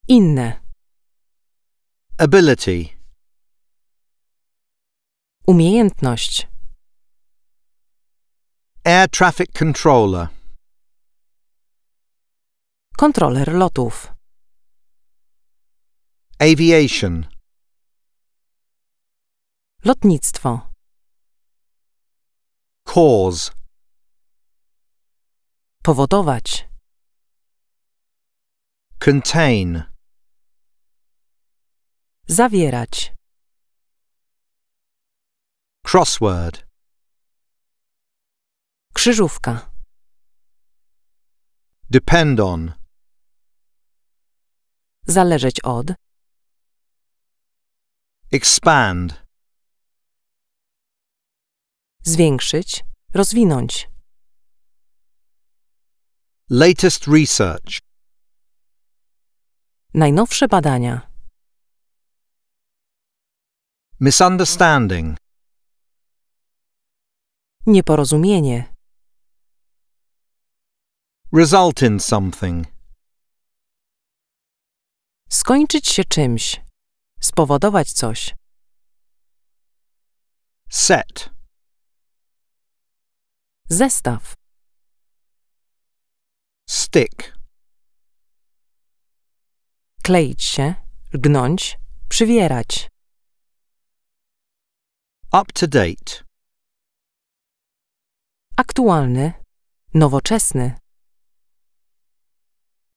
Inne. Ability. Umiejętność. Air traffic controller. Kontroler lotów. Aviation. Lotnictwo. Cause. Powodować. Contain. Zawierać. Crossword. Krzyżówka. Depend on. Zależeć od. Expand. Zwiększyć. Rozwinąć. Latest research. Najnowsze badania. Misunderstanding. Nieporozumienie. Result in something. Skończyć się czymś. Spowodować coś. Set. Zestaw. Stick. Kleić się. Gnąć. Przywierać. Up to date. Aktualny. Nowoczesny.